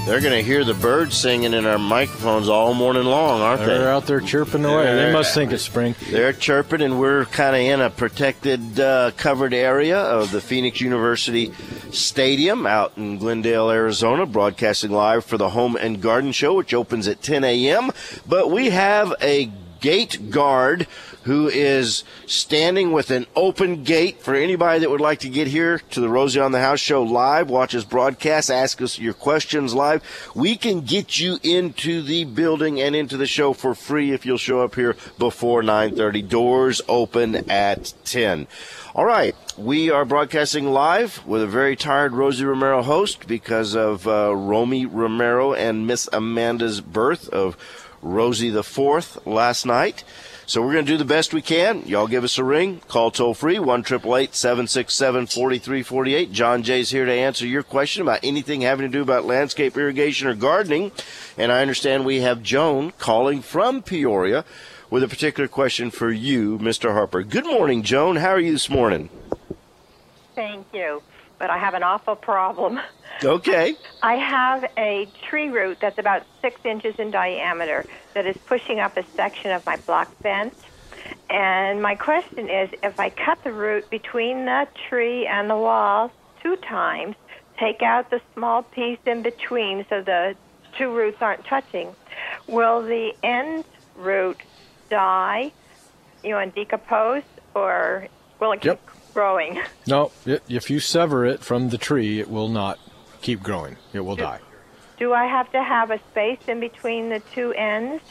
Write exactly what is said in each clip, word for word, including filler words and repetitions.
They're going to hear the birds singing in our microphones all morning long, aren't They're they? They're out there chirping away. They're, they must think it's spring. They're chirping, and we're kind of in a protected, uh, covered area of the Phoenix University Stadium out in Glendale, Arizona, broadcasting live for the Home and Garden Show, which opens at ten a.m. But we have a gate guard who is standing with an open gate for anybody that would like to get here to the Rosie on the House show live, watch us broadcast, ask us your questions live. We can get you into the building and into the show for free if you'll show up here before nine thirty. Doors open at ten. All right, we are broadcasting live with a very tired Rosie Romero host because of uh, Romy Romero and Miss Amanda's birth of Rosie the Fourth last night. So we're going to do the best we can. Y'all give us a ring. Call toll-free, one eight eight eight, seven six seven, four three four eight. John Jay's here to answer your question about anything having to do about landscape irrigation or gardening. And I understand we have Joan calling from Peoria with a particular question for you, Mister Harper. Good morning, Joan. How are you this morning? Thank you. But I have an awful problem. Okay. I have a tree root that's about six inches in diameter that is pushing up a section of my block fence. And my question is, if I cut the root between the tree and the wall two times, take out the small piece in between so the two roots aren't touching, will the end root die, you know, and decompose, or will it keep Yep. growing? No, it, if you sever it from the tree, it will not keep growing. It will do, die. Do I have to have a space in between the two ends?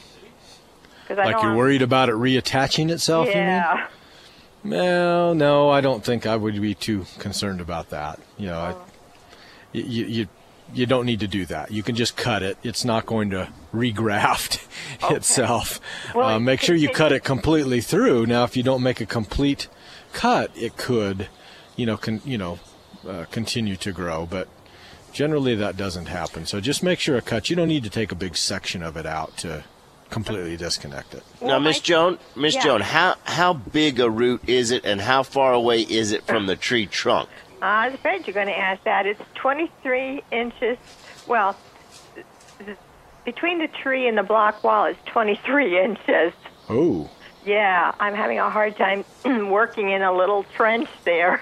I Like don't you're worried about it reattaching itself, Yeah. you mean? Well, no, I don't think I would be too concerned about that. You know, Oh. I, you, you you don't need to do that. You can just cut it. It's not going to regraft Okay. itself. Well, uh, it make sure you continue- cut it completely through. Now, if you don't make a complete cut, it could, you know, con, you know, uh, continue to grow, but generally that doesn't happen. So just make sure a cut. You don't need to take a big section of it out to completely disconnect it. Now, Well, Miss I- Joan, Miss yeah. Joan, how how big a root is it, and how far away is it from the tree trunk? I was afraid you're going to ask that. It's twenty-three inches. Well, th- between the tree and the block wall is twenty-three inches. Oh. Yeah, I'm having a hard time working in a little trench there.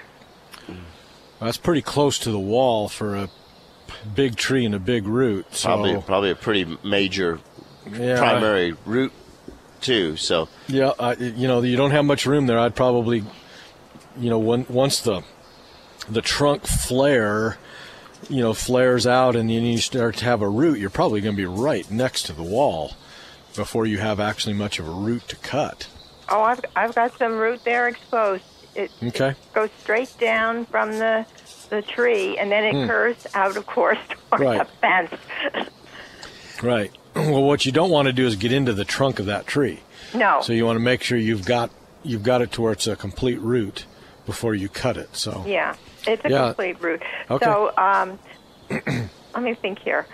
That's pretty close to the wall for a big tree and a big root. So, Probably probably a pretty major yeah, primary root too. So Yeah, I, you know, you don't have much room there. I'd probably, you know, when, once the the trunk flare, you know, flares out and then you start to have a root, you're probably going to be right next to the wall before you have actually much of a root to cut. Oh, I've I've got some root there exposed. It, Okay. it goes straight down from the the tree, and then it Hmm. curves out, of course, toward Right. the fence. Right. Well, what you don't want to do is get into the trunk of that tree. No. So you want to make sure you've got you've got it to where it's a complete root before you cut it. So Yeah, it's a Yeah. complete root. Okay. So, um, let me think here.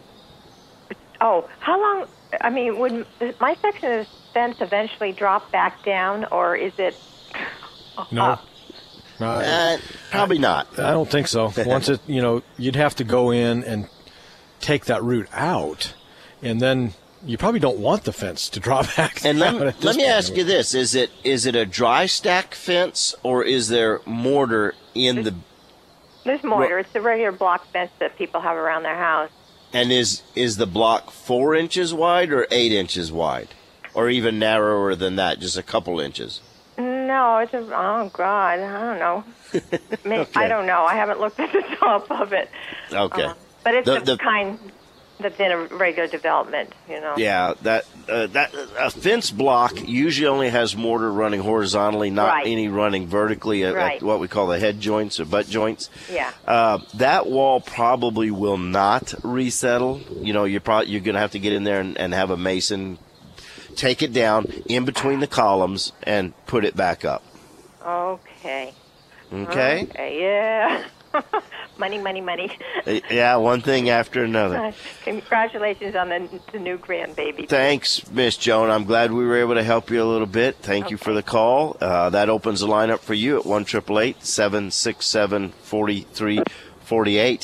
Oh, how long? I mean, would my section of the fence eventually drop back down, or is it? no. up? No, uh, probably not. I don't think so. Once it, you know, you'd have to go in and take that root out, and then you probably don't want the fence to drop back. And let, down at this let me point. ask you this: is it is it a dry stack fence, or is there mortar in the? There's mortar. It's the regular block fence that people have around their house. And is is the block four inches wide or eight inches wide, or even narrower than that, just a couple inches? No, it's a. Oh God, I don't know. May Okay. I don't know. I haven't looked at the top of it. Okay. Uh, but it's The- the, the- kind that's in a regular development. You know. Yeah, that uh, that a fence block usually only has mortar running horizontally, not Right. any running vertically at, Right. at what we call the head joints or butt joints. Yeah. Uh, that wall probably will not resettle. You know, you're probably you're going to have to get in there and, and have a mason take it down in between the columns and put it back up. Okay. Okay. Okay. Yeah. money, money, money. Uh, Yeah, one thing after another. Congratulations on the, the new grandbaby. Thanks, Miss Joan. I'm glad we were able to help you a little bit. Thank you for the call. Uh, that opens the lineup for you at one eight eight eight, seven six seven, four three four eight.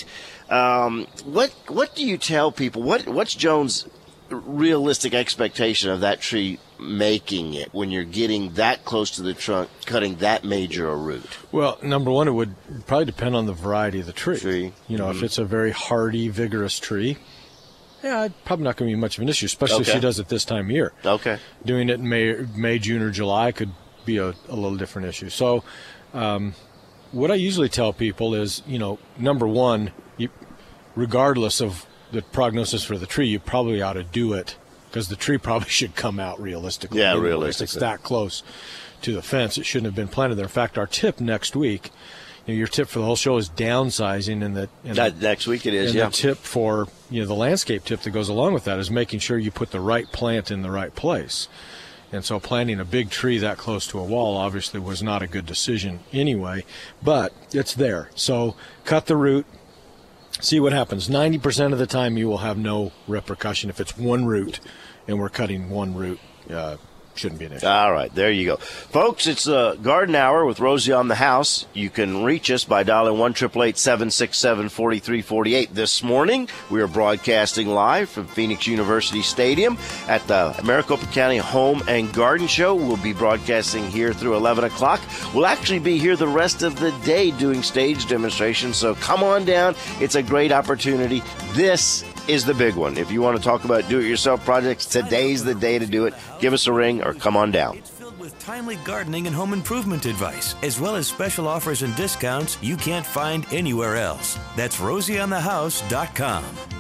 Um, what what do you tell people? What what's Joan's realistic expectation of that tree making it when you're getting that close to the trunk, cutting that major a root? Well, number one, it would probably depend on the variety of the tree. Tree. You know, Mm-hmm. if it's a very hardy, vigorous tree, yeah, probably not going to be much of an issue, especially Okay. if she does it this time of year. Okay. Doing it in May, May June, or July could be a, a little different issue. So um, what I usually tell people is, you know, number one, you, regardless of the prognosis for the tree, you probably ought to do it because the tree probably should come out realistically. Yeah, anyway. realistically. If it's that close to the fence, it shouldn't have been planted there. In fact, our tip next week, you know, your tip for the whole show is downsizing, and the and That, next week it is, and yeah. the tip for, you know, the landscape tip that goes along with that is making sure you put the right plant in the right place. And so planting a big tree that close to a wall obviously was not a good decision anyway, but it's there. So cut the root, see what happens. ninety percent of the time you will have no repercussion. If it's one root and we're cutting one root, uh, shouldn't be an issue. All right, there you go. Folks, it's a Garden Hour with Rosie on the House. You can reach us by dialing one eight eight eight, seven six seven, four three four eight. This morning, we are broadcasting live from Phoenix University Stadium at the Maricopa County Home and Garden Show. We'll be broadcasting here through eleven o'clock. We'll actually be here the rest of the day doing stage demonstrations, so come on down. It's a great opportunity. This is the big one. If you want to talk about do-it-yourself projects, today's the day to do it. Give us a ring or come on down. It's filled with timely gardening and home improvement advice, as well as special offers and discounts you can't find anywhere else. That's rosie on the house dot com.